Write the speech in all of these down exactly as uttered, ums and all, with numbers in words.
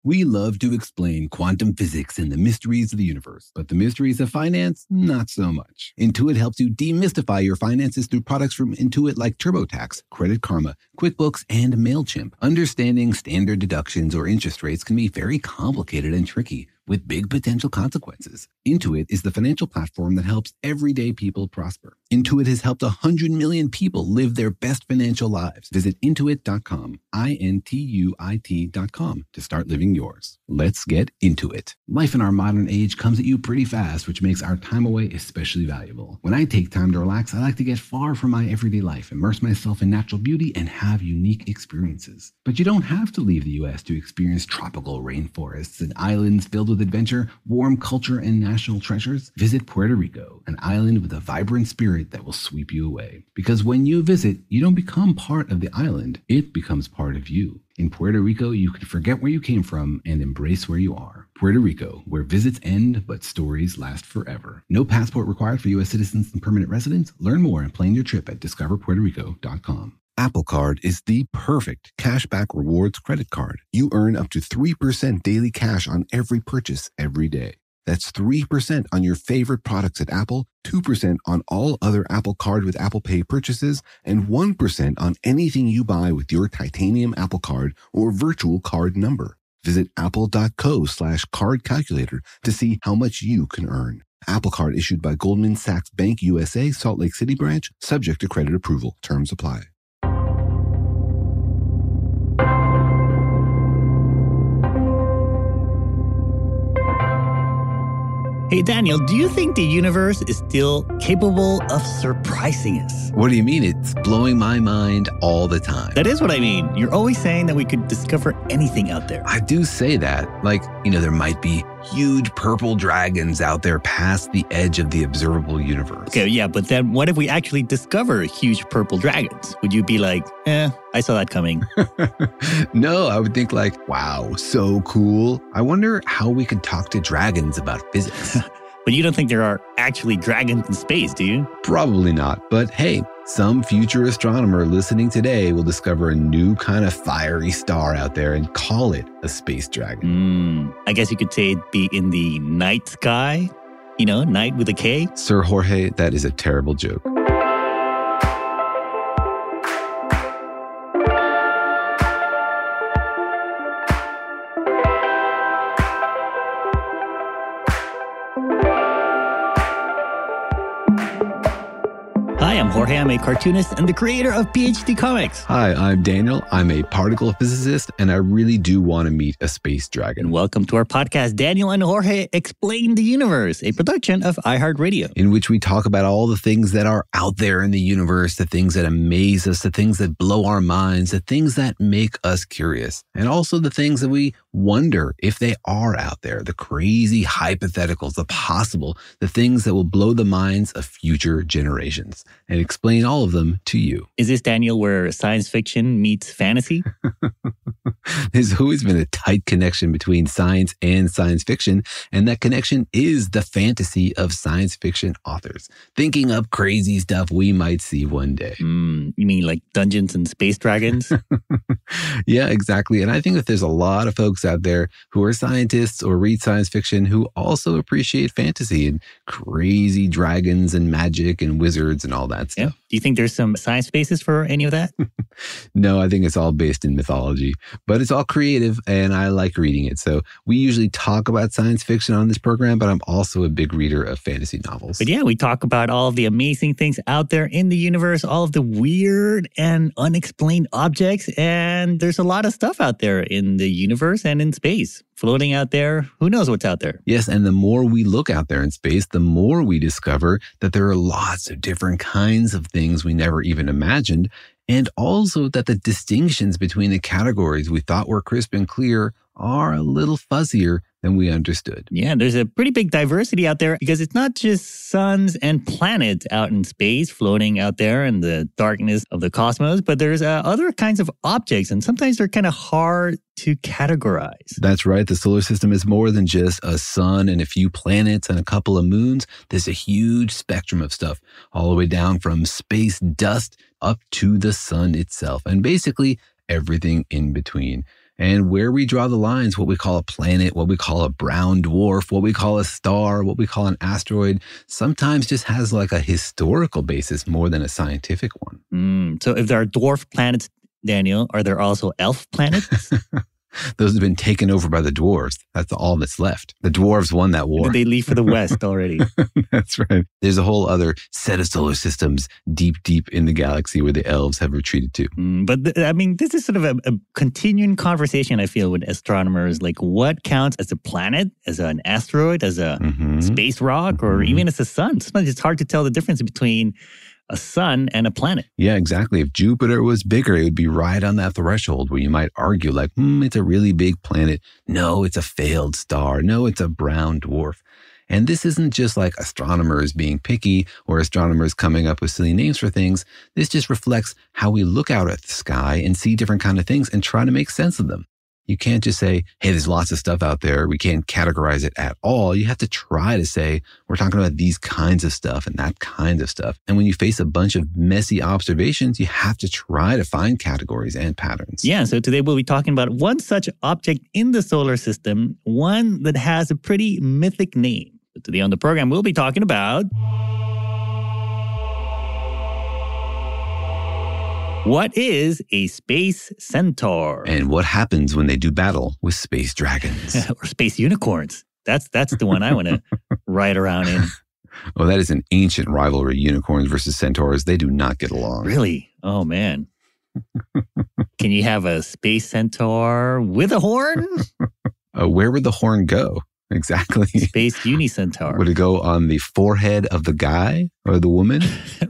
We love to explain quantum physics and the mysteries of the universe, but the mysteries of finance, not so much. Intuit helps you demystify your finances through products from Intuit like TurboTax, Credit Karma, QuickBooks, and MailChimp. Understanding standard deductions or interest rates can be very complicated and tricky, with big potential consequences. Intuit is the financial platform that helps everyday people prosper. Intuit has helped one hundred million people live their best financial lives. Visit intuit dot com, I N T U I T dot com, to start living yours. Let's get into it. Life in our modern age comes at you pretty fast, which makes our time away especially valuable. When I take time to relax, I like to get far from my everyday life, immerse myself in natural beauty, and have unique experiences. But you don't have to leave the U S to experience tropical rainforests and islands filled with adventure, warm culture, and national treasures. Visit Puerto Rico, an island with a vibrant spirit that will sweep you away. Because when you visit, you don't become part of the island, it becomes part of you. In Puerto Rico, you can forget where you came from and embrace where you are. Puerto Rico, where visits end, but stories last forever. No passport required for U S citizens and permanent residents. Learn more and plan your trip at discover puerto rico dot com. Apple Card is the perfect cashback rewards credit card. You earn up to three percent daily cash on every purchase every day. That's three percent on your favorite products at Apple, two percent on all other Apple Card with Apple Pay purchases, and one percent on anything you buy with your titanium Apple Card or virtual card number. Visit apple.co slash card calculator to see how much you can earn. Apple Card issued by Goldman Sachs Bank U S A, Salt Lake City branch, subject to credit approval. Terms apply. Hey, Daniel, do you think the universe is still capable of surprising us? What do you mean? It's blowing my mind all the time. That is what I mean. You're always saying that we could discover anything out there. I do say that. Like, you know, there might be huge purple dragons out there past the edge of the observable universe. Okay, yeah, but then what if we actually discover huge purple dragons? Would you be like, eh, I saw that coming? No, I would think like, wow, so cool. I wonder how we could talk to dragons about physics. But you don't think there are actually dragons in space, do you? Probably not. But hey, some future astronomer listening today will discover a new kind of fiery star out there and call it a space dragon. Mm, I guess you could say it'd be in the night sky. You know, night with a K. Sir Jorge, that is a terrible joke. Hi, I'm Jorge. I'm a cartoonist and the creator of P H D Comics. Hi, I'm Daniel. I'm a particle physicist, and I really do want to meet a space dragon. And welcome to our podcast, Daniel and Jorge Explain the Universe, a production of iHeartRadio. In which we talk about all the things that are out there in the universe, the things that amaze us, the things that blow our minds, the things that make us curious, and also the things that we wonder if they are out there, the crazy hypotheticals, the possible, the things that will blow the minds of future generations, and explain all of them to you. Is this, Daniel, where science fiction meets fantasy? There's always been a tight connection between science and science fiction, and that connection is the fantasy of science fiction authors, thinking up crazy stuff we might see one day. Mm, you mean like Dungeons and Space Dragons? Yeah, exactly. And I think that there's a lot of folks out there who are scientists or read science fiction who also appreciate fantasy and crazy dragons and magic and wizards and all that stuff. Yeah. Do you think there's some science basis for any of that? No, I think it's all based in mythology, but it's all creative and I like reading it. So we usually talk about science fiction on this program, but I'm also a big reader of fantasy novels. But yeah, we talk about all of the amazing things out there in the universe, all of the weird and unexplained objects. And there's a lot of stuff out there in the universe and in space. Floating out there, who knows what's out there? Yes, and the more we look out there in space, the more we discover that there are lots of different kinds of things we never even imagined, and also that the distinctions between the categories we thought were crisp and clear are a little fuzzier than we understood. Yeah, there's a pretty big diversity out there because it's not just suns and planets out in space floating out there in the darkness of the cosmos, but there's uh, other kinds of objects, and sometimes they're kind of hard to categorize. That's right. The solar system is more than just a sun and a few planets and a couple of moons. There's a huge spectrum of stuff, all the way down from space dust up to the sun itself, and basically everything in between. And where we draw the lines, what we call a planet, what we call a brown dwarf, what we call a star, what we call an asteroid, sometimes just has like a historical basis more than a scientific one. Mm, so if there are dwarf planets, Daniel, are there also elf planets? Those have been taken over by the dwarves. That's all that's left. The dwarves won that war. Did they leave for the west already? That's right. There's a whole other set of solar systems deep, deep in the galaxy where the elves have retreated to. Mm, but th- I mean, this is sort of a, a continuing conversation, I feel, with astronomers. Like, what counts as a planet, as an asteroid, as a mm-hmm. space rock, or mm-hmm. even as a sun? Sometimes it's hard to tell the difference between a sun and a planet. Yeah, exactly. If Jupiter was bigger, it would be right on that threshold where you might argue like, hmm, it's a really big planet. No, it's a failed star. No, it's a brown dwarf. And this isn't just like astronomers being picky or astronomers coming up with silly names for things. This just reflects how we look out at the sky and see different kind of things and try to make sense of them. You can't just say, hey, there's lots of stuff out there. We can't categorize it at all. You have to try to say, we're talking about these kinds of stuff and that kind of stuff. And when you face a bunch of messy observations, you have to try to find categories and patterns. Yeah, so today we'll be talking about one such object in the solar system, one that has a pretty mythic name. So today on the program, we'll be talking about... what is a space centaur? And what happens when they do battle with space dragons? Or space unicorns. That's that's the one I want to ride around in. Oh, that is an ancient rivalry, unicorns versus centaurs. They do not get along. Really? Oh, man. Can you have a space centaur with a horn? Uh, where would the horn go? Exactly. Space unicentaur. Would it go on the forehead of the guy or the woman?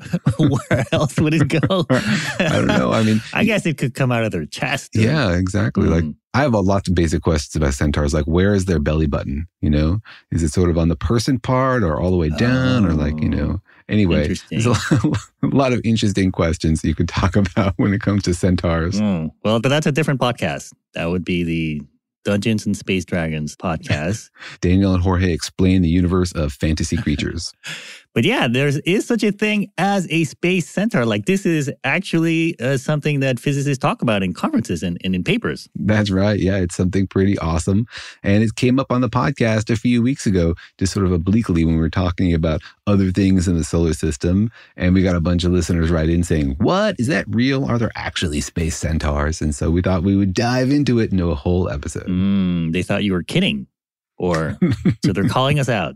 Where else would it go? I don't know. I mean, I guess it could come out of their chest. Or, yeah, exactly. Mm. Like, I have a lot of basic questions about centaurs. Like, where is their belly button? You know, is it sort of on the person part or all the way down, oh, or like, you know? Anyway, there's a lot, a lot of interesting questions you could talk about when it comes to centaurs. Mm. Well, but that's a different podcast. That would be the Dungeons and Space Dragons podcast. Daniel and Jorge explain the universe of fantasy creatures. But yeah, there is such a thing as a space centaur. Like, this is actually uh, something that physicists talk about in conferences and, and in papers. That's right. Yeah, it's something pretty awesome. And it came up on the podcast a few weeks ago, just sort of obliquely when we were talking about other things in the solar system. And we got a bunch of listeners write in saying, what? Is that real? Are there actually space centaurs? And so we thought we would dive into it into a whole episode. Mm, they thought you were kidding. Or, so they're calling us out.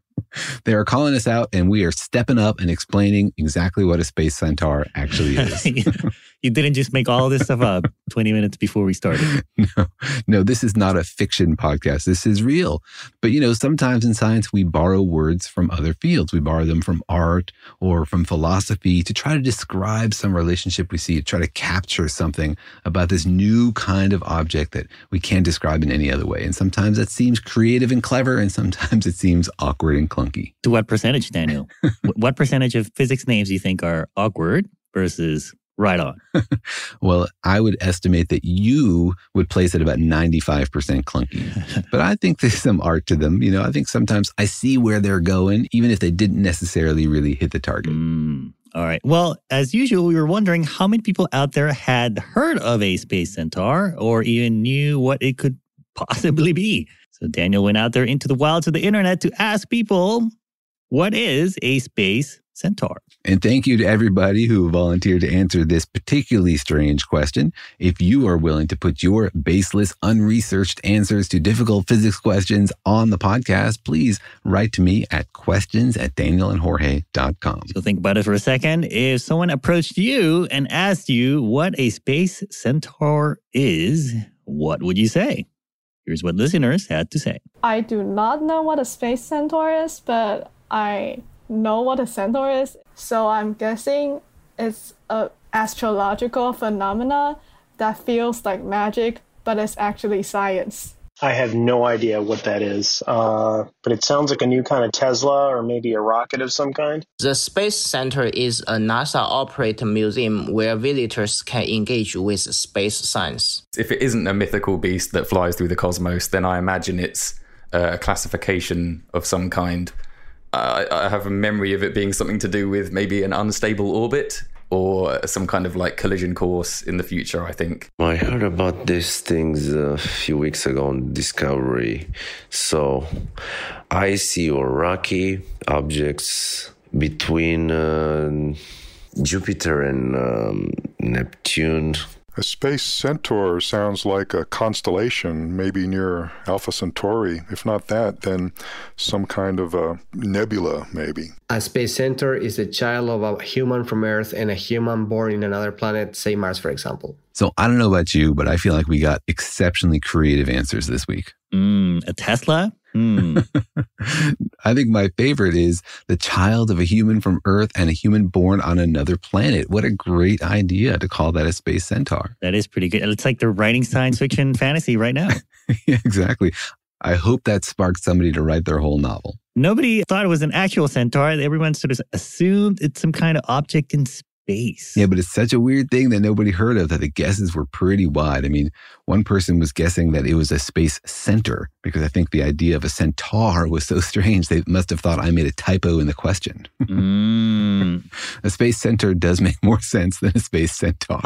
They are calling us out, and we are stepping up and explaining exactly what a space centaur actually is. You didn't just make all this stuff up twenty minutes before we started. No, no, this is not a fiction podcast. This is real. But, you know, sometimes in science, we borrow words from other fields. We borrow them from art or from philosophy to try to describe some relationship we see, to try to capture something about this new kind of object that we can't describe in any other way. And sometimes that seems creative and clever, and sometimes it seems awkward and clunky. To what percentage, Daniel? What percentage of physics names do you think are awkward versus right on? Well, I would estimate that you would place it about ninety-five percent clunky. But I think there's some art to them. You know, I think sometimes I see where they're going, even if they didn't necessarily really hit the target. Mm, all right. Well, as usual, we were wondering how many people out there had heard of a space centaur or even knew what it could possibly be. So Daniel went out there into the wilds of the internet to ask people, what is a space centaur? And thank you to everybody who volunteered to answer this particularly strange question. If you are willing to put your baseless, unresearched answers to difficult physics questions on the podcast, please write to me at questions at daniel and jorge dot com. So think about it for a second. If someone approached you and asked you what a space centaur is, what would you say? Here's what listeners had to say. I do not know what a space centaur is, but I know what a centaur is. So I'm guessing it's an astrological phenomena that feels like magic, but it's actually science. I have no idea what that is, uh, but it sounds like a new kind of Tesla or maybe a rocket of some kind. The Space Center is a NASA-operated museum where visitors can engage with space science. If it isn't a mythical beast that flies through the cosmos, then I imagine it's a classification of some kind. I, I have a memory of it being something to do with maybe an unstable orbit or some kind of like collision course in the future, I think. I heard about these things a few weeks ago on Discovery. So icy or rocky objects between uh, Jupiter and um, Neptune. A space centaur sounds like a constellation, maybe near Alpha Centauri. If not that, then some kind of a nebula, maybe. A space centaur is a child of a human from Earth and a human born in another planet, say Mars, for example. So I don't know about you, but I feel like we got exceptionally creative answers this week. Mm, a Tesla? Mm. I think my favorite is the child of a human from Earth and a human born on another planet. What a great idea to call that a space centaur. That is pretty good. It's like they're writing science fiction fantasy right now. Yeah, exactly. I hope that sparked somebody to write their whole novel. Nobody thought it was an actual centaur. Everyone sort of assumed it's some kind of object in space. Yeah, but it's such a weird thing that nobody heard of that the guesses were pretty wide. I mean, one person was guessing that it was a space center because I think the idea of a centaur was so strange. They must have thought I made a typo in the question. Mm. A space center does make more sense than a space centaur.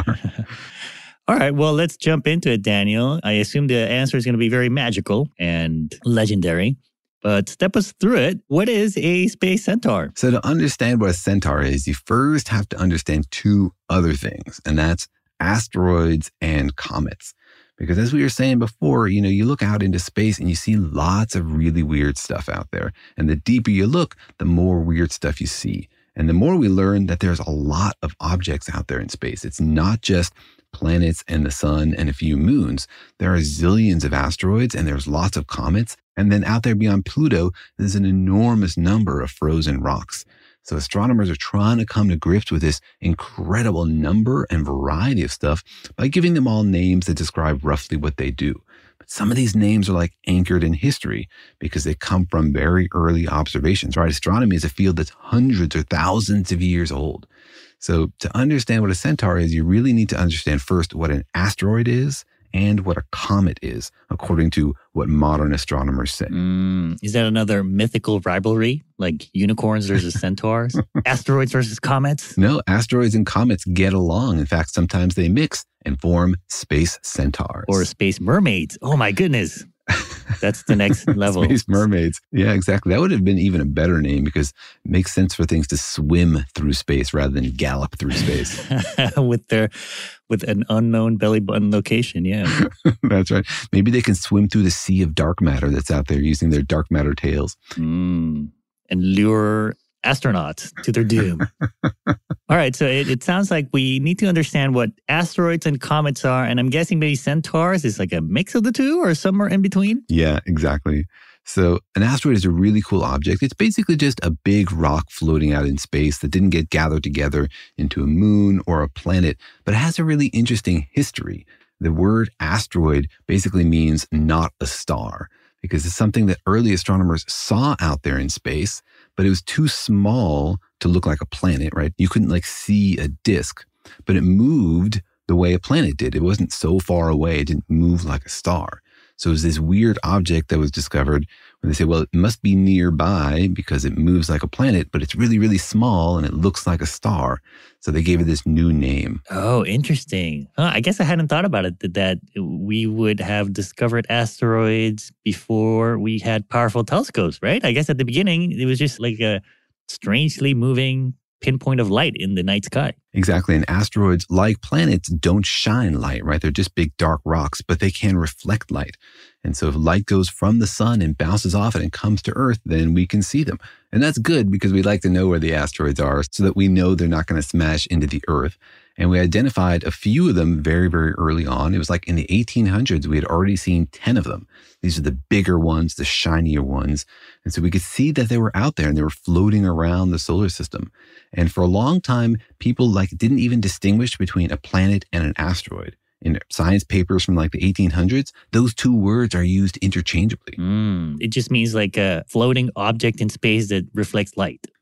All right, well, let's jump into it, Daniel. I assume the answer is going to be very magical and legendary. But step us through it. What is a space centaur? So to understand what a centaur is, you first have to understand two other things, and that's asteroids and comets. Because as we were saying before, you know, you look out into space and you see lots of really weird stuff out there. And the deeper you look, the more weird stuff you see. And the more we learn that there's a lot of objects out there in space. It's not just planets and the sun and a few moons. There are zillions of asteroids and there's lots of comets. And then out there beyond Pluto, there's an enormous number of frozen rocks. So astronomers are trying to come to grips with this incredible number and variety of stuff by giving them all names that describe roughly what they do. But some of these names are like anchored in history because they come from very early observations, right? Astronomy is a field that's hundreds or thousands of years old. So to understand what a centaur is, you really need to understand first what an asteroid is and what a comet is, according to what modern astronomers say. Mm, is that another mythical rivalry, like unicorns versus centaurs? Asteroids versus comets? No, asteroids and comets get along. In fact, sometimes they mix and form space centaurs. Or space mermaids. Oh my goodness. That's the next level. Space mermaids. Yeah, exactly. That would have been even a better name because it makes sense for things to swim through space rather than gallop through space. with their with an unknown belly button location, yeah. That's right. Maybe they can swim through the sea of dark matter that's out there using their dark matter tails. Mm, and lure astronauts to their doom. All right, so it, it sounds like we need to understand what asteroids and comets are, and I'm guessing maybe centaurs is like a mix of the two or somewhere in between? Yeah, exactly. So an asteroid is a really cool object. It's basically just a big rock floating out in space that didn't get gathered together into a moon or a planet, but it has a really interesting history. The word asteroid basically means not a star because it's something that early astronomers saw out there in space, but it was too small to look like a planet, right? You couldn't like see a disk, but it moved the way a planet did. It wasn't so far away. It didn't move like a star. So it was this weird object that was discovered where they say, well, it must be nearby because it moves like a planet, but it's really, really small and it looks like a star. So they gave it this new name. Oh, interesting. Huh, I guess I hadn't thought about it, that, that we would have discovered asteroids before we had powerful telescopes, right? I guess at the beginning, it was just like a strangely moving pinpoint of light in the night sky. Exactly. And asteroids, like planets, don't shine light, right? They're just big dark rocks, but they can reflect light. And so if light goes from the sun and bounces off it and comes to Earth, then we can see them. And that's good because we'd like to know where the asteroids are so that we know they're not going to smash into the Earth. And we identified a few of them very, very early on. It was like in the eighteen hundreds, we had already seen ten of them. These are the bigger ones, the shinier ones. And so we could see that they were out there and they were floating around the solar system. And for a long time, people like didn't even distinguish between a planet and an asteroid. In science papers from like the eighteen hundreds, those two words are used interchangeably. Mm, it just means like a floating object in space that reflects light.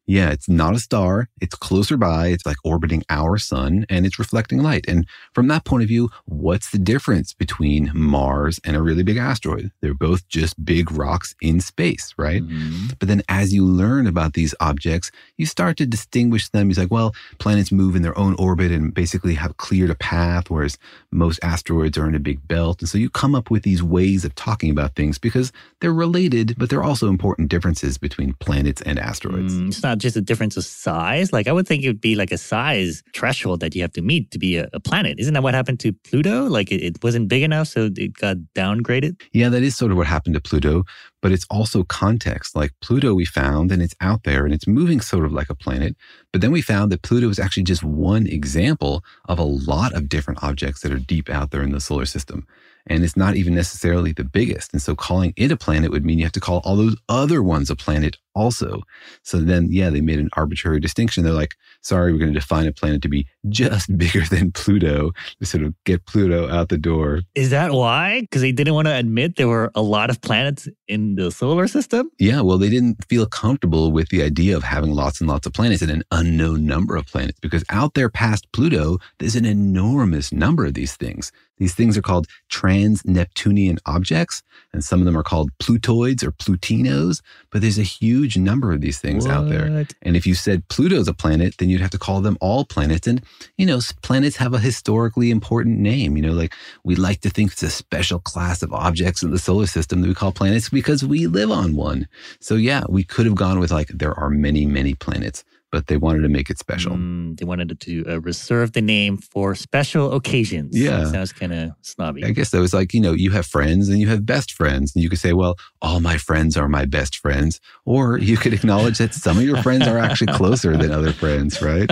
Yeah, it's not a star. It's closer by. It's like orbiting our sun and it's reflecting light. And from that point of view, what's the difference between Mars and a really big asteroid? They're both just big rocks in space, right? Mm-hmm. But then as you learn about these objects, you start to distinguish them. It's like, well, planets move in their own orbit and basically have cleared a path, whereas most asteroids are in a big belt. And so you come up with these ways of talking about things because they're related, but they're also important differences between planets and asteroids. Mm, it's not just a difference of size. Like I would think it would be like a size threshold that you have to meet to be a, a planet. Isn't that what happened to Pluto? Like it, it wasn't big enough, so it got downgraded? Yeah, that is sort of what happened to Pluto, but it's also context. Like Pluto we found and it's out there and it's moving sort of like a planet, but then we found that Pluto is actually just one example of a lot of different objects that are deep out there in the solar system. And it's not even necessarily the biggest. And so calling it a planet would mean you have to call all those other ones a planet also. So then, yeah, they made an arbitrary distinction. They're like, sorry, we're going to define a planet to be just bigger than Pluto to sort of get Pluto out the door. Is that why? Because they didn't want to admit there were a lot of planets in the solar system? Yeah, well, they didn't feel comfortable with the idea of having lots and lots of planets and an unknown number of planets because out there past Pluto, there's an enormous number of these things. These things are called trans-Neptunian objects, and some of them are called Plutoids or Plutinos, but there's a huge number of these things what? out there. And if you said Pluto's a planet, then you'd have to call them all planets. And, you know, planets have a historically important name. You know, like we like to think it's a special class of objects in the solar system that we call planets because we live on one. So yeah, we could have gone with like, there are many, many planets. But they wanted to make it special. Mm, they wanted to uh, reserve the name for special occasions. Yeah. That sounds kind of snobby. I guess that was like, you know, you have friends and you have best friends. And you could say, well, all my friends are my best friends. Or you could acknowledge that some of your friends are actually closer than other friends, right?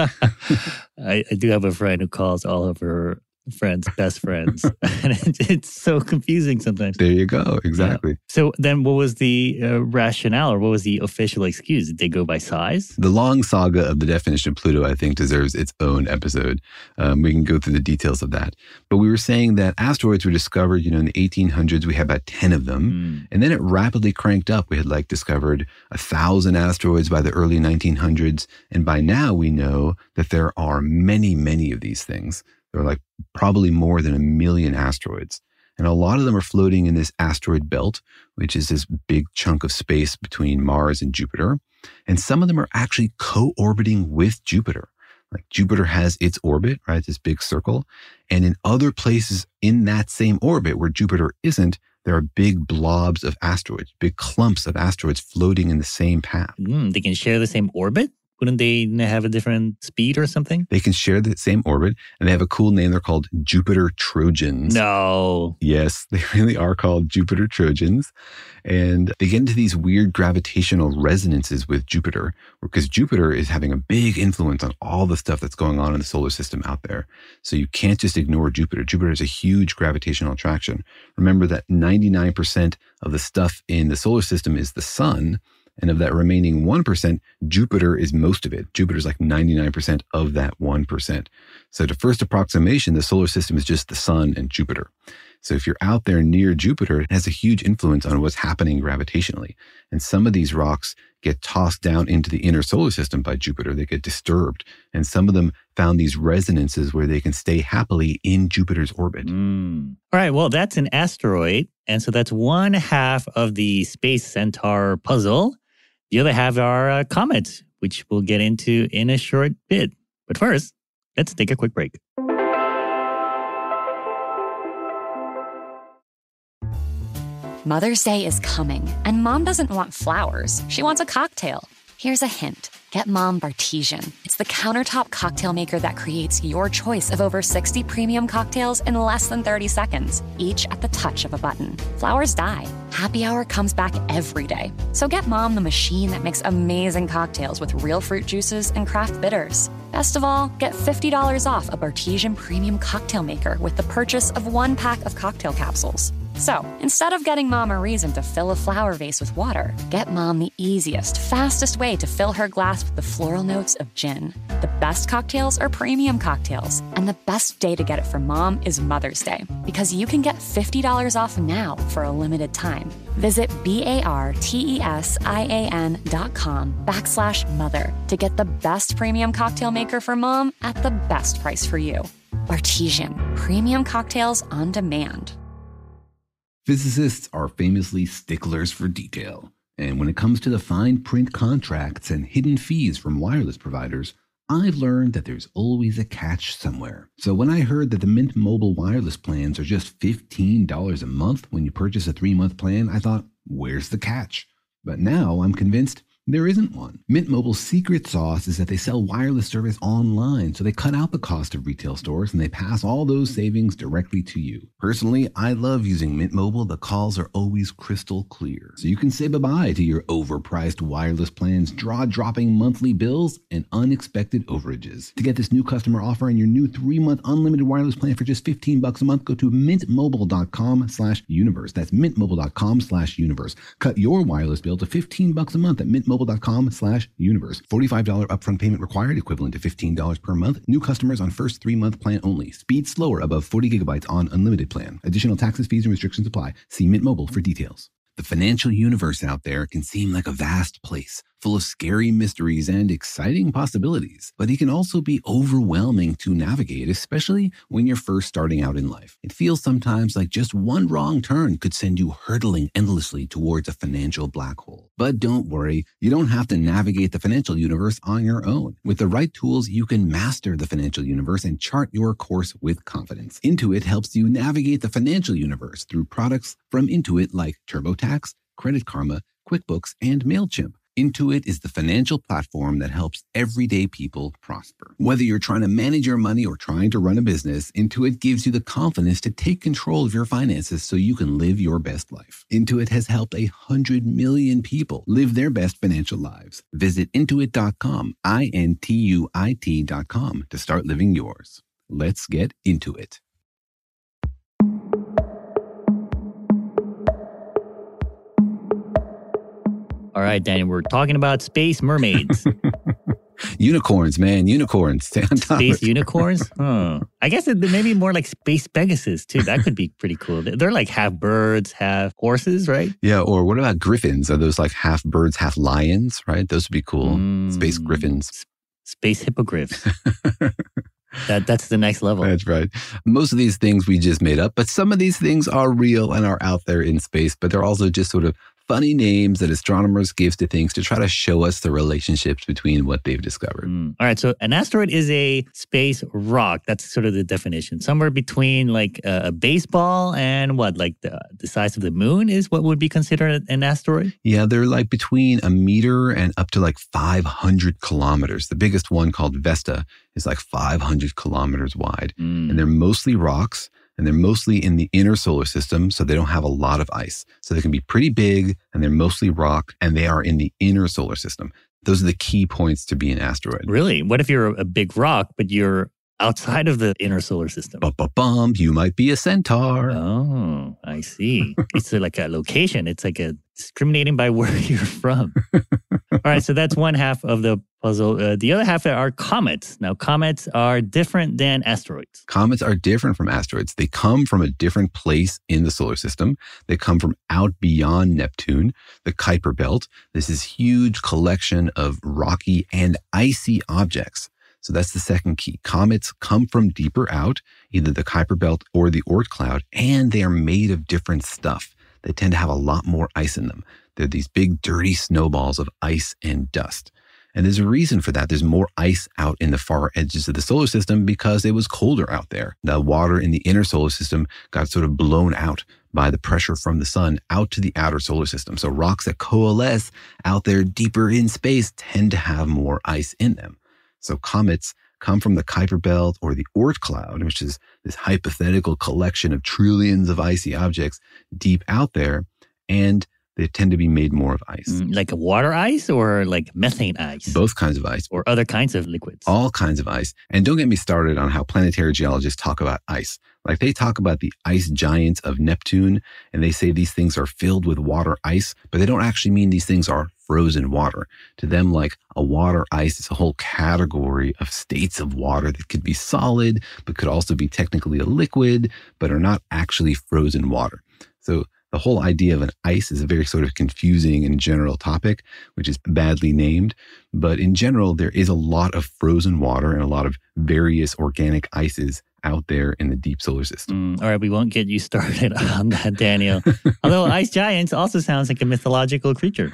I, I do have a friend who calls all of her friends best friends. And it, it's so confusing sometimes. There you go. Exactly. Yeah. So then what was the uh, rationale or what was the official excuse? Did they go by size? The long saga of the definition of Pluto, I think, deserves its own episode. Um, we can go through the details of that. But we were saying that asteroids were discovered, you know, in the eighteen hundreds, we had about ten of them. Mm. And then it rapidly cranked up. We had like discovered a thousand asteroids by the early nineteen hundreds. And by now we know that there are many, many of these things. There are like probably more than a million asteroids. And a lot of them are floating in this asteroid belt, which is this big chunk of space between Mars and Jupiter. And some of them are actually co-orbiting with Jupiter. Like Jupiter has its orbit, right? This big circle. And in other places in that same orbit where Jupiter isn't, there are big blobs of asteroids, big clumps of asteroids floating in the same path. Mm, they can share the same orbit? Wouldn't they have a different speed or something? They can share the same orbit, and they have a cool name. They're called Jupiter Trojans. No. Yes, they really are called Jupiter Trojans. And they get into these weird gravitational resonances with Jupiter, because Jupiter is having a big influence on all the stuff that's going on in the solar system out there. So you can't just ignore Jupiter. Jupiter has a huge gravitational attraction. Remember that ninety-nine percent of the stuff in the solar system is the sun. And of that remaining one percent, Jupiter is most of it. Jupiter's like ninety-nine percent of that one percent. So to first approximation, the solar system is just the sun and Jupiter. So if you're out there near Jupiter, it has a huge influence on what's happening gravitationally. And some of these rocks get tossed down into the inner solar system by Jupiter. They get disturbed. And some of them found these resonances where they can stay happily in Jupiter's orbit. Mm. All right, well, that's an asteroid. And so that's one half of the Space Centaur puzzle. The other half are uh, comets, which we'll get into in a short bit. But first, let's take a quick break. Mother's Day is coming, and Mom doesn't want flowers. She wants a cocktail. Here's a hint. Get Mom Bartesian. It's the countertop cocktail maker that creates your choice of over sixty premium cocktails in less than thirty seconds, each at the touch of a button. Flowers die. Happy Hour comes back every day. So get Mom the machine that makes amazing cocktails with real fruit juices and craft bitters. Best of all, get fifty dollars off a Bartesian Premium Cocktail Maker with the purchase of one pack of cocktail capsules. So, instead of getting Mom a reason to fill a flower vase with water, get Mom the easiest, fastest way to fill her glass with the floral notes of gin. The best cocktails are premium cocktails, and the best day to get it for Mom is Mother's Day, because you can get fifty dollars off now for a limited time. Visit B-A-R-T-E-S-I-A-N dot com backslash mother to get the best premium cocktail maker for Mom at the best price for you. Bartesian, premium cocktails on demand. Physicists are famously sticklers for detail. And when it comes to the fine print contracts and hidden fees from wireless providers, I've learned that there's always a catch somewhere. So when I heard that the Mint Mobile wireless plans are just fifteen dollars a month when you purchase a three-month plan, I thought, where's the catch? But now I'm convinced there isn't one. Mint Mobile's secret sauce is that they sell wireless service online, so they cut out the cost of retail stores and they pass all those savings directly to you. Personally, I love using Mint Mobile. The calls are always crystal clear. So you can say bye-bye to your overpriced wireless plans, jaw-dropping monthly bills, and unexpected overages. To get this new customer offer and your new three-month unlimited wireless plan for just fifteen bucks a month, go to mintmobile.com slash universe. That's mintmobile.com slash universe. Cut your wireless bill to fifteen bucks a month at mintmobile.com slash universe. forty-five dollars upfront payment required, equivalent to fifteen dollars per month. New customers on first three-month plan only. Speed slower above forty gigabytes on unlimited plan. Additional taxes, fees, and restrictions apply. See Mint Mobile for details. The financial universe out there can seem like a vast place, full of scary mysteries and exciting possibilities, but it can also be overwhelming to navigate, especially when you're first starting out in life. It feels sometimes like just one wrong turn could send you hurtling endlessly towards a financial black hole. But don't worry, you don't have to navigate the financial universe on your own. With the right tools, you can master the financial universe and chart your course with confidence. Intuit helps you navigate the financial universe through products from Intuit like TurboTax, Credit Karma, QuickBooks, and MailChimp. Intuit is the financial platform that helps everyday people prosper. Whether you're trying to manage your money or trying to run a business, Intuit gives you the confidence to take control of your finances so you can live your best life. Intuit has helped a hundred million people live their best financial lives. Visit intuit dot com, I N T U I T dot com to start living yours. Let's get into it. All right, Daniel, we're talking about space mermaids. Unicorns, man, unicorns. Stay on top Space of it. unicorns? Oh. I guess it maybe more like Space Pegasus, too. That could be pretty cool. They're like half birds, half horses, right? Yeah, or what about griffins? Are those like half birds, half lions, right? Those would be cool. Mm. Space griffins. Space hippogriffs. That That's the next level. That's right. Most of these things we just made up, but some of these things are real and are out there in space, but they're also just sort of funny names that astronomers give to things to try to show us the relationships between what they've discovered. Mm. All right. So an asteroid is a space rock. That's sort of the definition. Somewhere between like a, a baseball and what, like the, the size of the moon is what would be considered an asteroid? Yeah, they're like between a meter and up to like five hundred kilometers. The biggest one called Vesta is like five hundred kilometers wide. Mm. And they're mostly rocks. And they're mostly in the inner solar system, so they don't have a lot of ice. So they can be pretty big, and they're mostly rock, and they are in the inner solar system. Those are the key points to be an asteroid. Really? What if you're a big rock, but you're outside of the inner solar system? Bum, you might be a centaur. Oh, I see. It's like a location. It's like a discriminating by where you're from. All right, so that's one half of the puzzle. Uh, the other half are comets. Now, comets are different than asteroids. Comets are different from asteroids. They come from a different place in the solar system. They come from out beyond Neptune, the Kuiper Belt. This is huge collection of rocky and icy objects. So that's the second key. Comets come from deeper out, either the Kuiper Belt or the Oort cloud, and they are made of different stuff. They tend to have a lot more ice in them. They're these big, dirty snowballs of ice and dust. And there's a reason for that. There's more ice out in the far edges of the solar system because it was colder out there. The water in the inner solar system got sort of blown out by the pressure from the sun out to the outer solar system. So rocks that coalesce out there deeper in space tend to have more ice in them. So comets come from the Kuiper Belt or the Oort cloud, which is this hypothetical collection of trillions of icy objects deep out there. And they tend to be made more of ice. Mm, like a water ice or like methane ice? Both kinds of ice. Or other kinds of liquids? All kinds of ice. And don't get me started on how planetary geologists talk about ice. Like they talk about the ice giants of Neptune, and they say these things are filled with water ice, but they don't actually mean these things are frozen water. To them, like a water ice is a whole category of states of water that could be solid, but could also be technically a liquid, but are not actually frozen water. So the whole idea of an ice is a very sort of confusing and general topic, which is badly named. But in general, there is a lot of frozen water and a lot of various organic ices out there in the deep solar system. Mm, all right, we won't get you started on that, Daniel. Although ice giants also sounds like a mythological creature.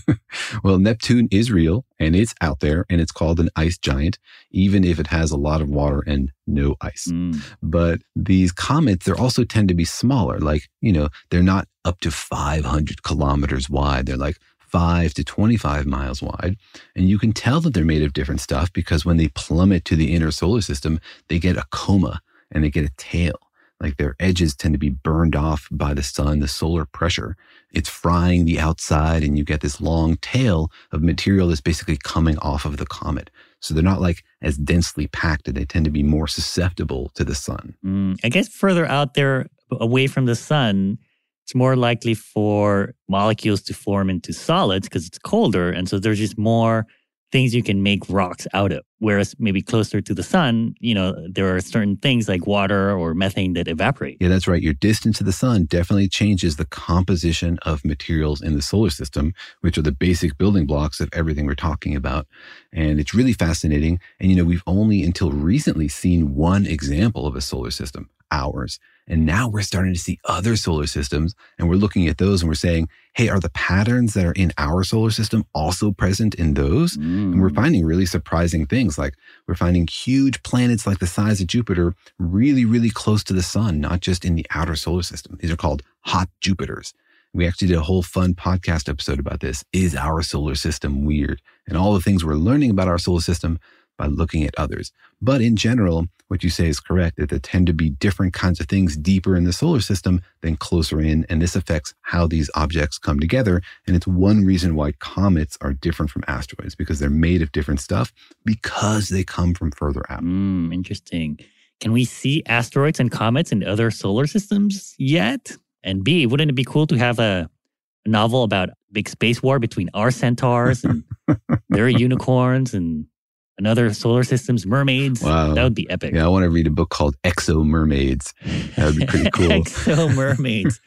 Well, Neptune is real, and it's out there, and it's called an ice giant, even if it has a lot of water and no ice. Mm. But these comets, they also tend to be smaller. Like, you know, they're not up to five hundred kilometers wide. They're like five to twenty-five miles wide. And you can tell that they're made of different stuff because when they plummet to the inner solar system, they get a coma and they get a tail. Like their edges tend to be burned off by the sun, the solar pressure. It's frying the outside and you get this long tail of material that's basically coming off of the comet. So they're not like as densely packed, and they tend to be more susceptible to the sun. Mm, I guess further out there, away from the sun, it's more likely for molecules to form into solids because it's colder. And so there's just more things you can make rocks out of. Whereas maybe closer to the sun, you know, there are certain things like water or methane that evaporate. Yeah, that's right. Your distance to the sun definitely changes the composition of materials in the solar system, which are the basic building blocks of everything we're talking about. And it's really fascinating. And, you know, we've only until recently seen one example of a solar system, ours. And now we're starting to see other solar systems, and we're looking at those and we're saying, hey, are the patterns that are in our solar system also present in those? Mm. And we're finding really surprising things. Like we're finding huge planets like the size of Jupiter really, really close to the sun, not just in the outer solar system. These are called hot Jupiters. We actually did a whole fun podcast episode about this. Is our solar system weird? And all the things we're learning about our solar system by looking at others. But in general, what you say is correct, that there tend to be different kinds of things deeper in the solar system than closer in, and this affects how these objects come together. And it's one reason why comets are different from asteroids, because they're made of different stuff because they come from further out. Mm, interesting. Can we see asteroids and comets in other solar systems yet? And B, wouldn't it be cool to have a, a novel about big space war between our centaurs and their unicorns and another solar system's mermaids? Wow. That would be epic. Yeah, I want to read a book called Exo Mermaids. That would be pretty cool. Exo Mermaids.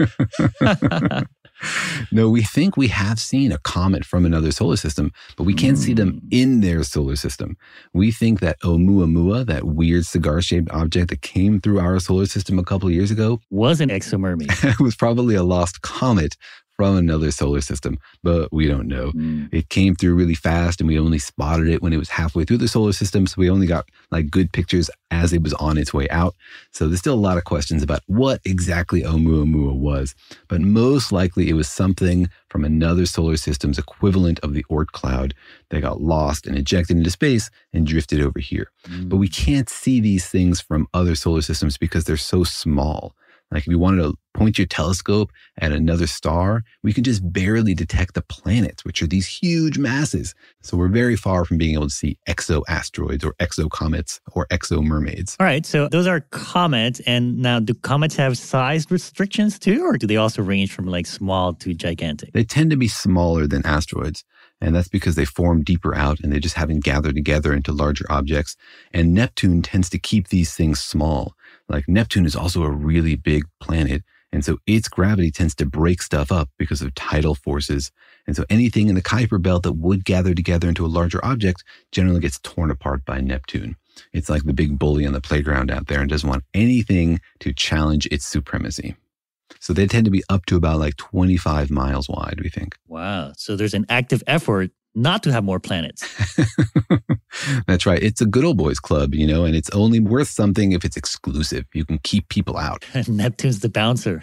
No, we think we have seen a comet from another solar system, but we can't mm. see them in their solar system. We think that Oumuamua, that weird cigar-shaped object that came through our solar system a couple of years ago, was an exomermaid. It was probably a lost comet from another solar system, but we don't know. Mm. It came through really fast and we only spotted it when it was halfway through the solar system. So we only got like good pictures as it was on its way out. So there's still a lot of questions about what exactly Oumuamua was, but most likely it was something from another solar system's equivalent of the Oort cloud that got lost and ejected into space and drifted over here. Mm. But we can't see these things from other solar systems because they're so small. Like if you wanted to point your telescope at another star, we can just barely detect the planets, which are these huge masses. So we're very far from being able to see exoasteroids or exocomets or exomermaids. All right, so those are comets. And now do comets have size restrictions too, or do they also range from like small to gigantic? They tend to be smaller than asteroids. And that's because they form deeper out and they just haven't gathered together into larger objects. And Neptune tends to keep these things small. Like Neptune is also a really big planet. And so its gravity tends to break stuff up because of tidal forces. And so anything in the Kuiper belt that would gather together into a larger object generally gets torn apart by Neptune. It's like the big bully on the playground out there and doesn't want anything to challenge its supremacy. So they tend to be up to about like twenty-five miles wide, we think. Wow. So there's an active effort not to have more planets. That's right. It's a good old boys club, you know, and it's only worth something if it's exclusive. You can keep people out. Neptune's the bouncer.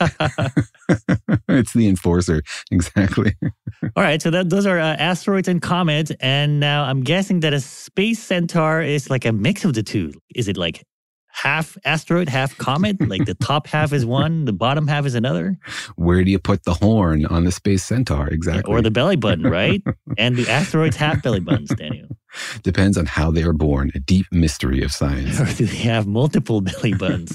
It's the enforcer. Exactly. All right. So that, those are uh, asteroids and comets. And now I'm guessing that a space centaur is like a mix of the two. Is it like half asteroid, half comet? Like the top half is one, the bottom half is another? Where do you put the horn on the Space Centaur? Exactly. Or the belly button, right? And the asteroids have belly buttons, Daniel. Depends on how they are born. A deep mystery of science. Or do they have multiple belly buttons?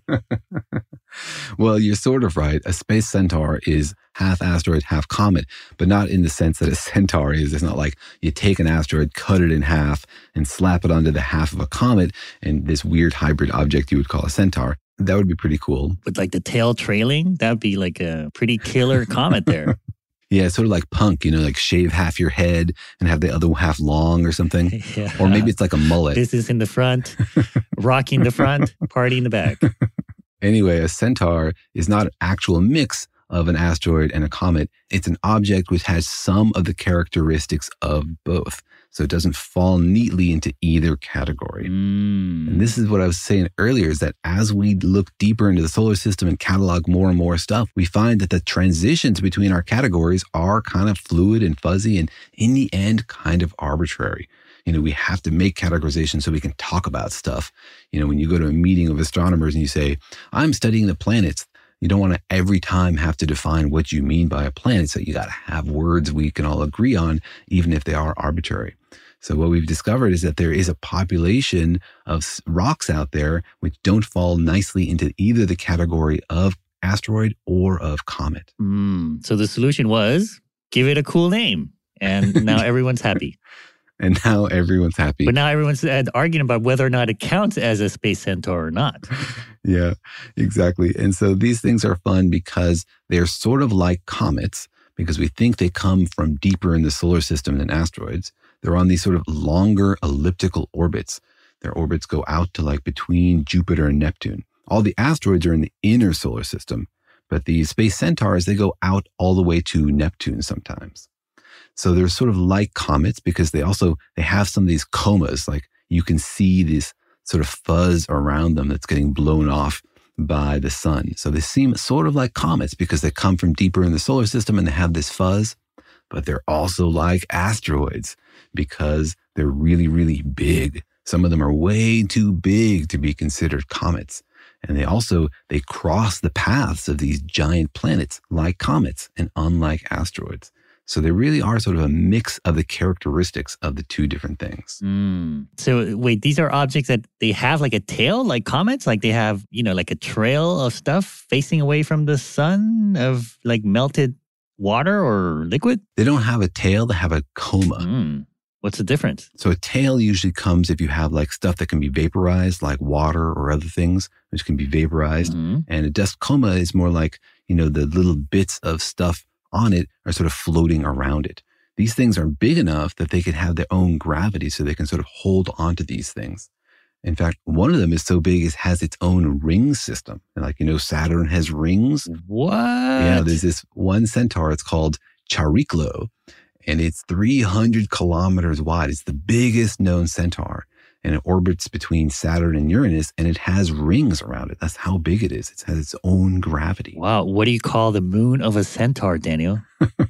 Well, you're sort of right. A Space Centaur is half asteroid, half comet, but not in the sense that a centaur is. It's not like you take an asteroid, cut it in half, and slap it onto the half of a comet, and this weird hybrid object you would call a centaur. That would be pretty cool. With like the tail trailing, that would be like a pretty killer comet there. Yeah, it's sort of like punk, you know, like shave half your head and have the other half long or something. Yeah. Or maybe it's like a mullet. This is in the front, rocking the front, party in the back. Anyway, a centaur is not an actual mix of an asteroid and a comet. It's an object which has some of the characteristics of both. So it doesn't fall neatly into either category. Mm. And this is what I was saying earlier, is that as we look deeper into the solar system and catalog more and more stuff, we find that the transitions between our categories are kind of fluid and fuzzy and in the end kind of arbitrary. You know, we have to make categorization so we can talk about stuff. You know, when you go to a meeting of astronomers and you say, I'm studying the planets, you don't want to every time have to define what you mean by a planet. So you got to have words we can all agree on, even if they are arbitrary. So what we've discovered is that there is a population of rocks out there which don't fall nicely into either the category of asteroid or of comet. Mm. So the solution was give it a cool name. And now everyone's happy. And now everyone's happy. But now everyone's arguing about whether or not it counts as a space centaur or not. Yeah, exactly. And so these things are fun because they're sort of like comets, because we think they come from deeper in the solar system than asteroids. They're on these sort of longer elliptical orbits. Their orbits go out to like between Jupiter and Neptune. All the asteroids are in the inner solar system, but the space centaurs, they go out all the way to Neptune sometimes. So they're sort of like comets because they also, they have some of these comas, like you can see this sort of fuzz around them that's getting blown off by the sun. So they seem sort of like comets because they come from deeper in the solar system and they have this fuzz, but they're also like asteroids because they're really, really big. Some of them are way too big to be considered comets. And they also, they cross the paths of these giant planets like comets and unlike asteroids. So they really are sort of a mix of the characteristics of the two different things. Mm. So wait, these are objects that they have like a tail, like comets? Like they have, you know, like a trail of stuff facing away from the sun of like melted water or liquid? They don't have a tail, they have a coma. Mm. What's the difference? So a tail usually comes if you have like stuff that can be vaporized, like water or other things, which can be vaporized. Mm-hmm. And a dust coma is more like, you know, the little bits of stuff on it are sort of floating around it. These things are big enough that they can have their own gravity, so they can sort of hold onto these things. In fact, one of them is so big it has its own ring system. And like, you know, Saturn has rings. What? Yeah, there's this one centaur, it's called Chariklo, and it's three hundred kilometers wide. It's the biggest known centaur. And it orbits between Saturn and Uranus, and it has rings around it. That's how big it is. It has its own gravity. Wow. What do you call the moon of a centaur, Daniel?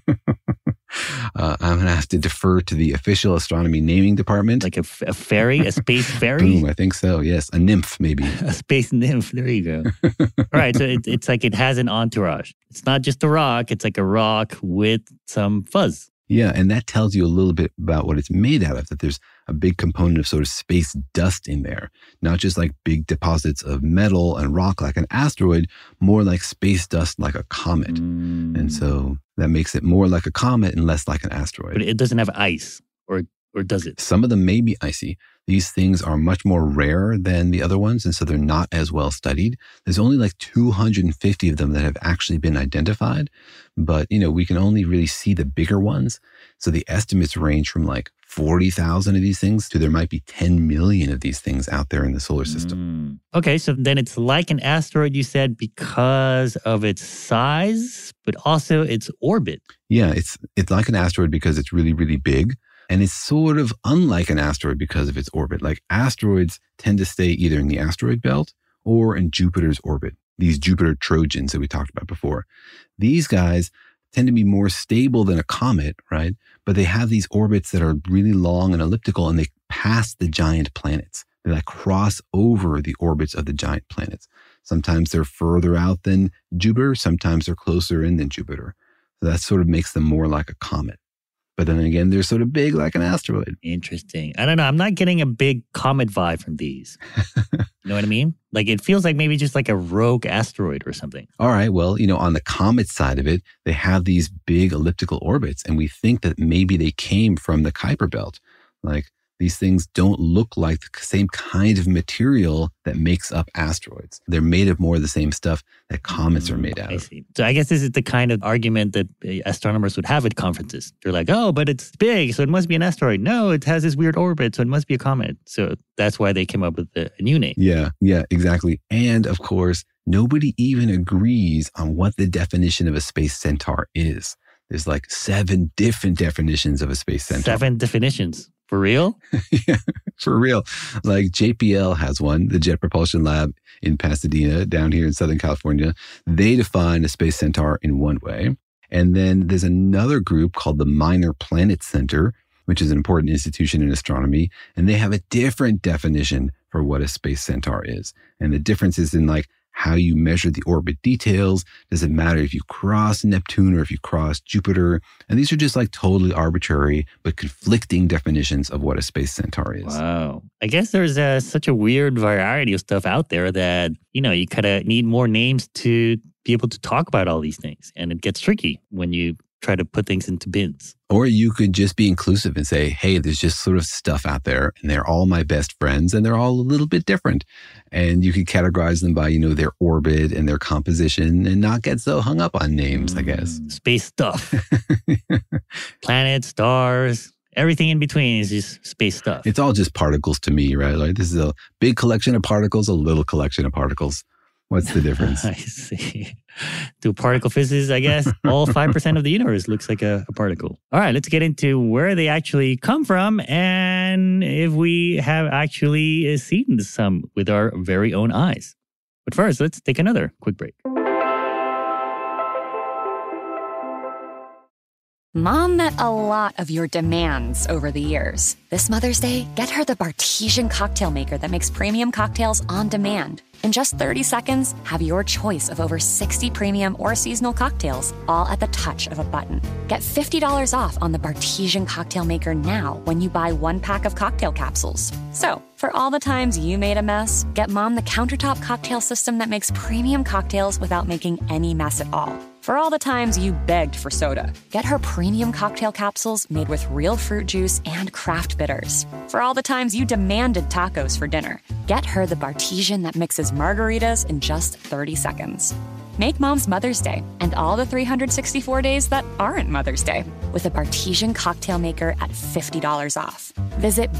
uh, I'm going to have to defer to the official astronomy naming department. Like a, a fairy, a space fairy? Boom, I think so, yes. A nymph, maybe. A space nymph. There you go. All right. So it, it's like it has an entourage. It's not just a rock. It's like a rock with some fuzz. Yeah, and that tells you a little bit about what it's made out of, that there's a big component of sort of space dust in there, not just like big deposits of metal and rock like an asteroid, more like space dust like a comet. Mm. And so that makes it more like a comet and less like an asteroid. But it doesn't have ice, or or does it? Some of them may be icy. These things are much more rare than the other ones, and so they're not as well studied. There's only like two hundred fifty of them that have actually been identified, but you know, we can only really see the bigger ones. So the estimates range from like forty thousand of these things to there might be ten million of these things out there in the solar system. Mm. Okay, so then it's like an asteroid, you said, because of its size, but also its orbit. Yeah, it's it's like an asteroid because it's really, really big. And it's sort of unlike an asteroid because of its orbit. Like asteroids tend to stay either in the asteroid belt or in Jupiter's orbit. These Jupiter Trojans that we talked about before. These guys tend to be more stable than a comet, right? But they have these orbits that are really long and elliptical, and they pass the giant planets. They like cross over the orbits of the giant planets. Sometimes they're further out than Jupiter. Sometimes they're closer in than Jupiter. So that sort of makes them more like a comet. But then again, they're sort of big like an asteroid. Interesting. I don't know. I'm not getting a big comet vibe from these. You know what I mean? Like it feels like maybe just like a rogue asteroid or something. All right. Well, you know, on the comet side of it, they have these big elliptical orbits. And we think that maybe they came from the Kuiper Belt. Like these things don't look like the same kind of material that makes up asteroids. They're made of more of the same stuff that comets are made out I of. see. So I guess this is the kind of argument that astronomers would have at conferences. They're like, oh, but it's big, so it must be an asteroid. No, it has this weird orbit, so it must be a comet. So that's why they came up with a, a new name. Yeah, yeah, exactly. And of course, nobody even agrees on what the definition of a space centaur is. There's like seven different definitions of a space centaur. Seven definitions. For real? Yeah, for real. Like J P L has one, the Jet Propulsion Lab in Pasadena, down here in Southern California. They define a space centaur in one way. And then there's another group called the Minor Planet Center, which is an important institution in astronomy. And they have a different definition for what a space centaur is. And the difference is in like how you measure the orbit details. Does it matter if you cross Neptune or if you cross Jupiter? And these are just like totally arbitrary but conflicting definitions of what a space centaur is. Wow. I guess there's uh, such a weird variety of stuff out there that, you know, you kind of need more names to be able to talk about all these things. And it gets tricky when you try to put things into bins. Or you could just be inclusive and say, hey, there's just sort of stuff out there and they're all my best friends and they're all a little bit different. And you could categorize them by, you know, their orbit and their composition and not get so hung up on names, mm, I guess. Space stuff. Planets, stars, everything in between is just space stuff. It's all just particles to me, right? Like this is a big collection of particles, a little collection of particles. What's the difference? I see. To particle physics, I guess, all five percent of the universe looks like a, a particle. All right, let's get into where they actually come from and if we have actually seen some with our very own eyes. But first, let's take another quick break. Mom met a lot of your demands over the years. This Mother's Day, get her the Bartesian cocktail maker that makes premium cocktails on demand. In just thirty seconds, have your choice of over sixty premium or seasonal cocktails, all at the touch of a button. Get fifty dollars off on the Bartesian cocktail maker now when you buy one pack of cocktail capsules. So, for all the times you made a mess, get Mom the countertop cocktail system that makes premium cocktails without making any mess at all. For all the times you begged for soda, get her premium cocktail capsules made with real fruit juice and craft bitters. For all the times you demanded tacos for dinner, get her the Bartesian that mixes margaritas in just thirty seconds. Make Mom's Mother's Day and all the three hundred sixty-four days that aren't Mother's Day with a Bartesian cocktail maker at fifty dollars off. Visit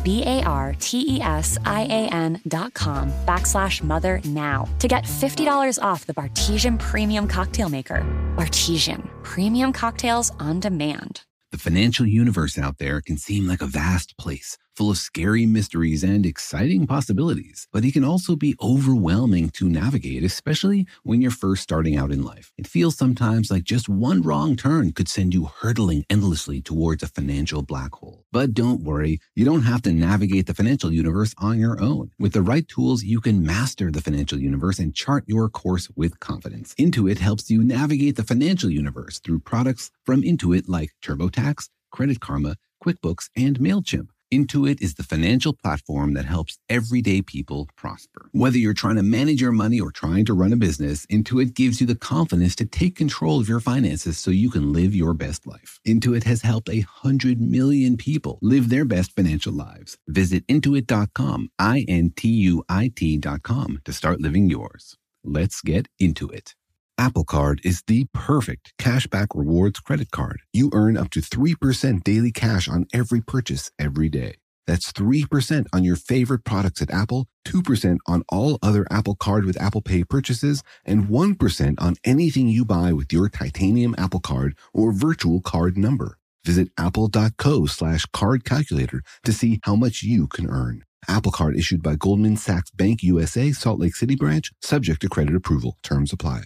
B-A-R-T-E-S-I-A-N dot com backslash mother now to get fifty dollars off the Bartesian Premium Cocktail Maker. Bartesian, premium cocktails on demand. The financial universe out there can seem like a vast place, full of scary mysteries and exciting possibilities, but it can also be overwhelming to navigate, especially when you're first starting out in life. It feels sometimes like just one wrong turn could send you hurtling endlessly towards a financial black hole. But don't worry, you don't have to navigate the financial universe on your own. With the right tools, you can master the financial universe and chart your course with confidence. Intuit helps you navigate the financial universe through products from Intuit like TurboTax, Credit Karma, QuickBooks, and MailChimp. Intuit is the financial platform that helps everyday people prosper. Whether you're trying to manage your money or trying to run a business, Intuit gives you the confidence to take control of your finances so you can live your best life. Intuit has helped a hundred million people live their best financial lives. Visit intuit dot com, I N T U I T dot com to start living yours. Let's get into it. Apple Card is the perfect cashback rewards credit card. You earn up to three percent daily cash on every purchase every day. That's three percent on your favorite products at Apple, two percent on all other Apple Card with Apple Pay purchases, and one percent on anything you buy with your titanium Apple Card or virtual card number. Visit apple.co slash card calculator to see how much you can earn. Apple Card issued by Goldman Sachs Bank U S A, Salt Lake City branch, subject to credit approval. Terms apply.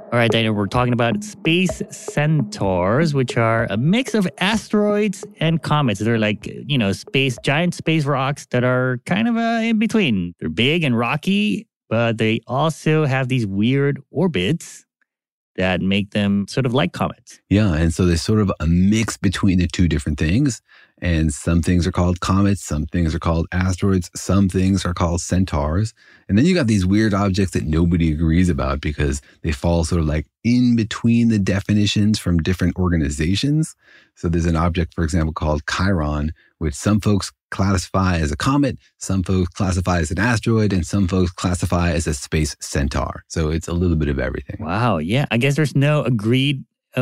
All right, Daniel, we're talking about space centaurs, which are a mix of asteroids and comets. They're like, you know, space giant space rocks that are kind of uh, in between. They're big and rocky, but they also have these weird orbits that make them sort of like comets. Yeah, and so there's sort of a mix between the two different things. And some things are called comets, some things are called asteroids, some things are called centaurs. And then you got these weird objects that nobody agrees about because they fall sort of like in between the definitions from different organizations. So there's an object, for example, called Chiron, which some folks classify as a comet, some folks classify as an asteroid, and some folks classify as a space centaur. So it's a little bit of everything. Wow, yeah. I guess there's no agreed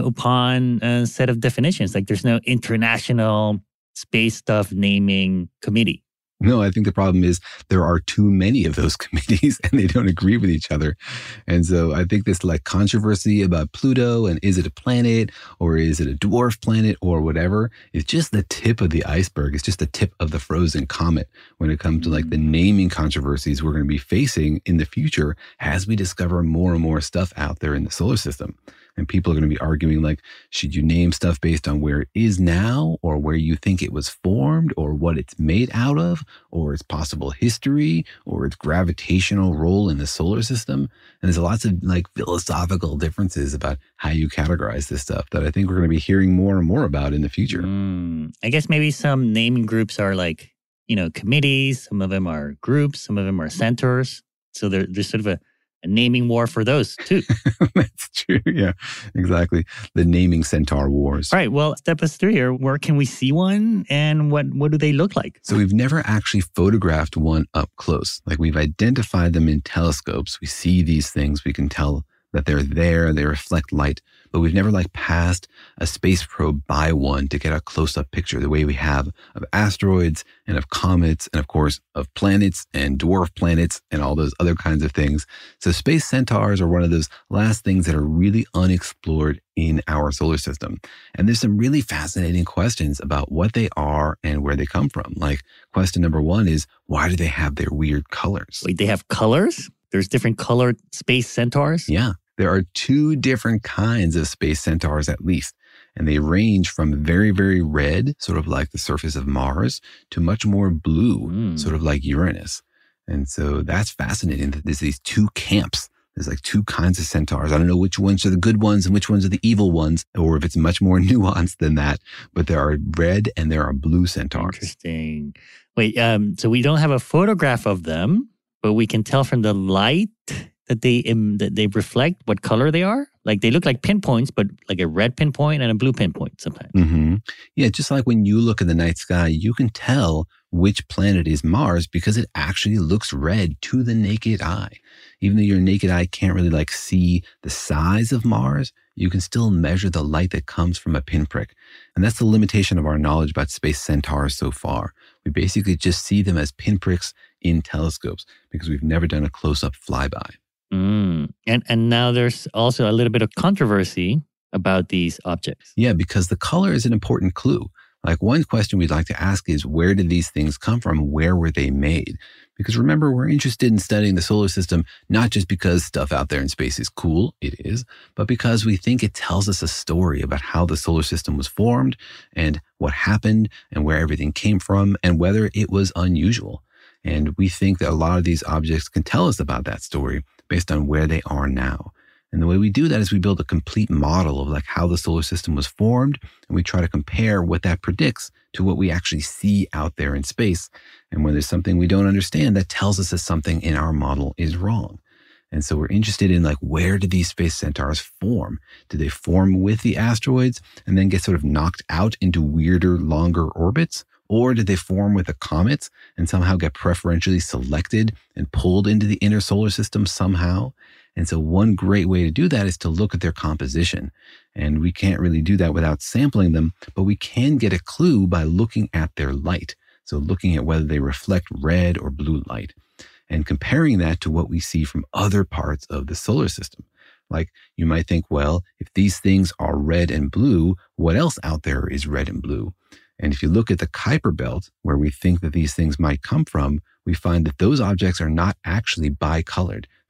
upon uh, set of definitions. Like there's no international space stuff naming committee. No, I think the problem is there are too many of those committees and they don't agree with each other. And so I think this like controversy about Pluto and is it a planet or is it a dwarf planet or whatever is just the tip of the iceberg. It's just the tip of the frozen comet when it comes to like the naming controversies we're going to be facing in the future as we discover more and more stuff out there in the solar system. And people are going to be arguing like, should you name stuff based on where it is now or where you think it was formed or what it's made out of or its possible history or its gravitational role in the solar system? And there's lots of like philosophical differences about how you categorize this stuff that I think we're going to be hearing more and more about in the future. Mm, I guess maybe some naming groups are like, you know, committees. Some of them are groups. Some of them are centers. So there, there's sort of a A naming war for those, too. That's true. Yeah, exactly. The naming centaur wars. All right. Well, step us through here. Where can we see one and what, what do they look like? So we've never actually photographed one up close. Like we've identified them in telescopes. We see these things. We can tell that they're there. They reflect light. But we've never like passed a space probe by one to get a close-up picture the way we have of asteroids and of comets and of course of planets and dwarf planets and all those other kinds of things. So space centaurs are one of those last things that are really unexplored in our solar system. And there's some really fascinating questions about what they are and where they come from. Like question number one is, why do they have their weird colors? Wait, they have colors? There's different colored space centaurs? Yeah. There are two different kinds of space centaurs at least, and they range from very, very red, sort of like the surface of Mars, to much more blue, mm. sort of like Uranus. And so that's fascinating that there's these two camps. There's like two kinds of centaurs. I don't know which ones are the good ones and which ones are the evil ones, or if it's much more nuanced than that, but there are red and there are blue centaurs. Interesting. Wait, um, so we don't have a photograph of them, but we can tell from the light that they um, that they reflect what color they are? Like they look like pinpoints, but like a red pinpoint and a blue pinpoint sometimes. Mm-hmm. Yeah, just like when you look at the night sky, you can tell which planet is Mars because it actually looks red to the naked eye. Even though your naked eye can't really like see the size of Mars, you can still measure the light that comes from a pinprick. And that's the limitation of our knowledge about space centaurs so far. We basically just see them as pinpricks in telescopes because we've never done a close-up flyby. Mm. And and now there's also a little bit of controversy about these objects. Yeah, because the color is an important clue. Like one question we'd like to ask is, where did these things come from? Where were they made? Because remember, we're interested in studying the solar system, not just because stuff out there in space is cool, it is, but because we think it tells us a story about how the solar system was formed and what happened and where everything came from and whether it was unusual. And we think that a lot of these objects can tell us about that story based on where they are now. And the way we do that is we build a complete model of like how the solar system was formed, and we try to compare what that predicts to what we actually see out there in space. And when there's something we don't understand, that tells us that something in our model is wrong. And so we're interested in like, where did these space centaurs form? Did they form with the asteroids and then get sort of knocked out into weirder, longer orbits? Or did they form with the comets and somehow get preferentially selected and pulled into the inner solar system somehow? And so one great way to do that is to look at their composition. And we can't really do that without sampling them, but we can get a clue by looking at their light. So looking at whether they reflect red or blue light and comparing that to what we see from other parts of the solar system. Like you might think, well, if these things are red and blue, what else out there is red and blue? And if you look at the Kuiper Belt, where we think that these things might come from, we find that those objects are not actually bicolored.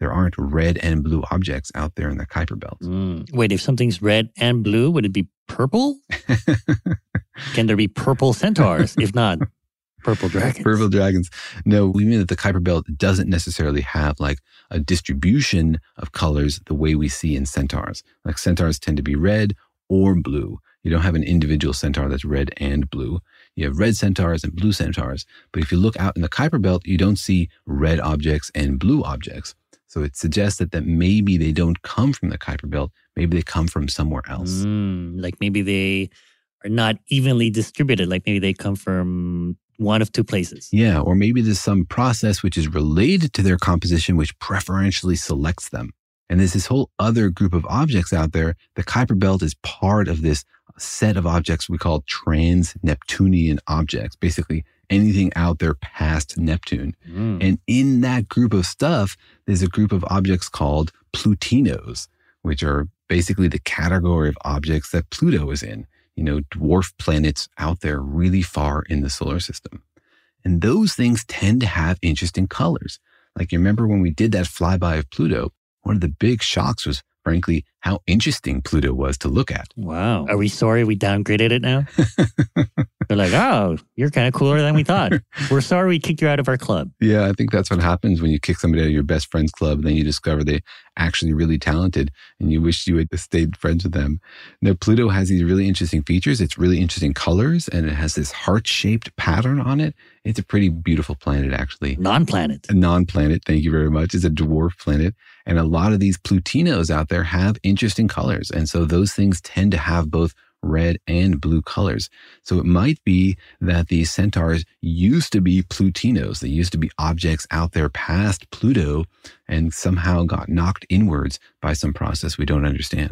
there aren't red and blue objects out there in the Kuiper Belt. Mm. Wait, if something's red and blue, would it be purple? Can there be purple centaurs? If not, purple dragons. Purple dragons. No, we mean that the Kuiper Belt doesn't necessarily have like a distribution of colors the way we see in centaurs. Like centaurs tend to be red or blue. You don't have an individual centaur that's red and blue. You have red centaurs and blue centaurs. But if you look out in the Kuiper Belt, you don't see red objects and blue objects. So it suggests that, that maybe they don't come from the Kuiper Belt. Maybe they come from somewhere else. Mm, like maybe they are not evenly distributed. Like maybe they come from one of two places. Yeah, or maybe there's some process which is related to their composition which preferentially selects them. And there's this whole other group of objects out there. The Kuiper Belt is part of this set of objects we call trans-Neptunian objects, basically anything out there past Neptune. Mm. And in that group of stuff, there's a group of objects called Plutinos, which are basically the category of objects that Pluto is in, you know, dwarf planets out there really far in the solar system. And those things tend to have interesting colors. Like you remember when we did that flyby of Pluto, one of the big shocks was, frankly, how interesting Pluto was to look at. Wow. Are we sorry we downgraded it now? They're like, oh, you're kind of cooler than we thought. We're sorry we kicked you out of our club. Yeah, I think that's what happens when you kick somebody out of your best friend's club, and then you discover they're actually really talented, and you wish you had stayed friends with them. Now, Pluto has these really interesting features. It's really interesting colors, and it has this heart-shaped pattern on it. It's a pretty beautiful planet, actually. Non-planet. A non-planet, thank you very much. It's a dwarf planet. And a lot of these Plutinos out there have interesting colors. And so those things tend to have both red and blue colors. So it might be that these centaurs used to be Plutinos. They used to be objects out there past Pluto and somehow got knocked inwards by some process we don't understand.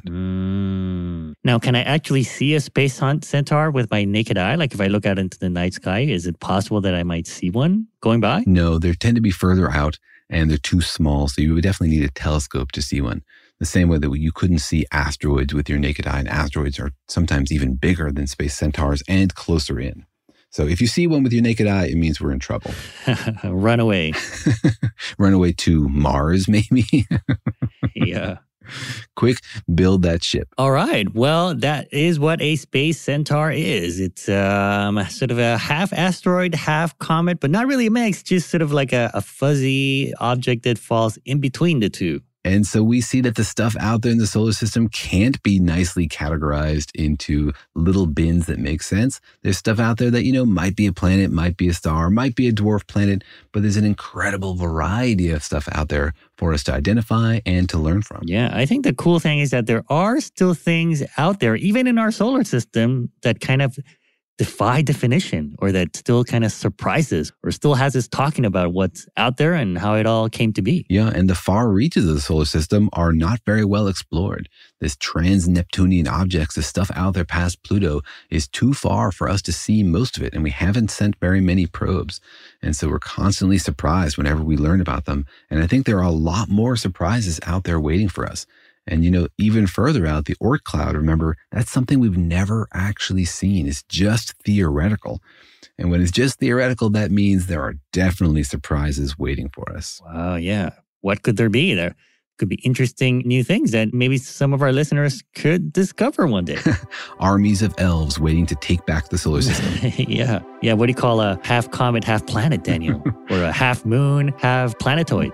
Mm. Now, can I actually see a space centaur with my naked eye? Like if I look out into the night sky, is it possible that I might see one going by? No, they tend to be further out and they're too small. So you would definitely need a telescope to see one. The same way that you couldn't see asteroids with your naked eye, and asteroids are sometimes even bigger than space centaurs and closer in. So if you see one with your naked eye, it means we're in trouble. Run away. Run away to Mars, maybe? Yeah. Quick, build that ship. All right. Well, that is what a space centaur is. It's um, sort of a half asteroid, half comet, but not really a mix, just sort of like a, a fuzzy object that falls in between the two. And so we see that the stuff out there in the solar system can't be nicely categorized into little bins that make sense. There's stuff out there that, you know, might be a planet, might be a star, might be a dwarf planet, but there's an incredible variety of stuff out there for us to identify and to learn from. Yeah, I think the cool thing is that there are still things out there, even in our solar system, that kind of defy definition, or that still kind of surprises, or still has us talking about what's out there and how it all came to be. Yeah, and the far reaches of the solar system are not very well explored. This trans-Neptunian objects, the stuff out there past Pluto, is too far for us to see most of it, and we haven't sent very many probes. And so we're constantly surprised whenever we learn about them. And I think there are a lot more surprises out there waiting for us. And, you know, even further out, the Oort cloud, remember, that's something we've never actually seen. It's just theoretical. And when it's just theoretical, that means there are definitely surprises waiting for us. Wow, yeah. What could there be? There could be interesting new things that maybe some of our listeners could discover one day. Armies of elves waiting to take back the solar system. Yeah. Yeah, what do you call a half comet, half planet, Daniel? Or a half moon, half planetoid?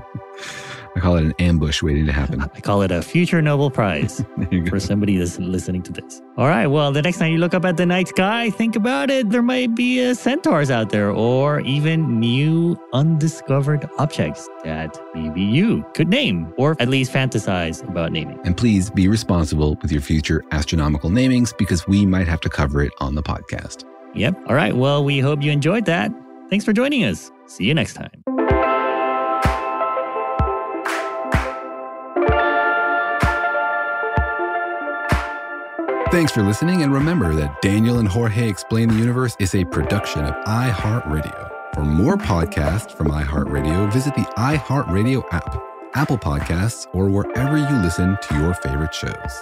I call it an ambush waiting to happen. I call it a future Nobel Prize for somebody that's listening to this. All right, well, the next time you look up at the night sky, think about it. There might be uh, centaurs out there, or even new undiscovered objects that maybe you could name, or at least fantasize about naming. And please be responsible with your future astronomical namings, because we might have to cover it on the podcast. Yep. All right, well, we hope you enjoyed that. Thanks for joining us. See you next time. Thanks for listening, and remember that Daniel and Jorge Explain the Universe is a production of iHeartRadio. For more podcasts from iHeartRadio, visit the iHeartRadio app, Apple Podcasts, or wherever you listen to your favorite shows.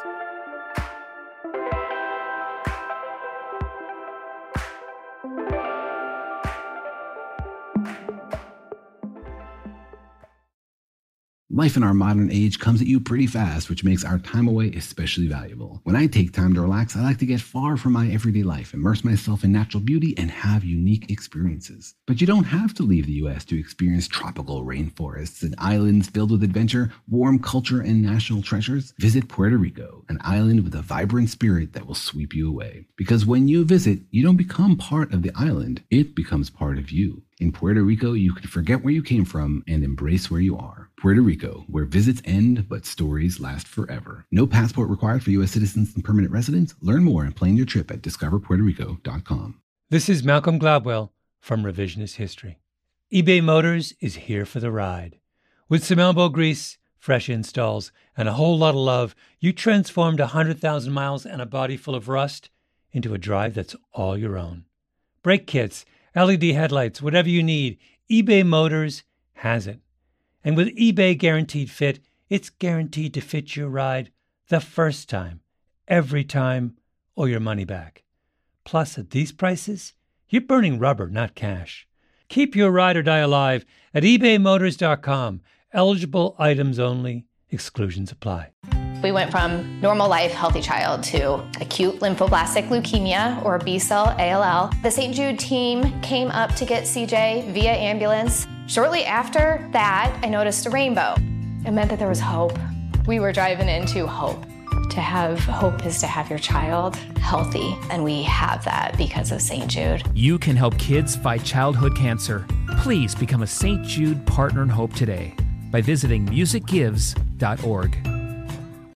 Life in our modern age comes at you pretty fast, which makes our time away especially valuable. When I take time to relax, I like to get far from my everyday life, immerse myself in natural beauty, and have unique experiences. But you don't have to leave the U S to experience tropical rainforests and islands filled with adventure, warm culture, and national treasures. Visit Puerto Rico, an island with a vibrant spirit that will sweep you away. Because when you visit, you don't become part of the island, it becomes part of you. In Puerto Rico, you can forget where you came from and embrace where you are. Puerto Rico, where visits end but stories last forever. No passport required for U S citizens and permanent residents. Learn more and plan your trip at discover puerto rico dot com. This is Malcolm Gladwell from Revisionist History. eBay Motors is here for the ride. With some elbow grease, fresh installs, and a whole lot of love, you transformed one hundred thousand miles and a body full of rust into a drive that's all your own. Brake kits, L E D headlights, whatever you need, eBay Motors has it. And with eBay Guaranteed Fit, it's guaranteed to fit your ride the first time, every time, or your money back. Plus, at these prices, you're burning rubber, not cash. Keep your ride or die alive at ebay motors dot com. Eligible items only. Exclusions apply. We went from normal life, healthy child to acute lymphoblastic leukemia, or B-cell A L L. The Saint Jude team came up to get C J via ambulance. Shortly after that, I noticed a rainbow. It meant that there was hope. We were driving into hope. To have hope is to have your child healthy, and we have that because of Saint Jude. You can help kids fight childhood cancer. Please become a Saint Jude Partner in Hope today by visiting music gives dot org.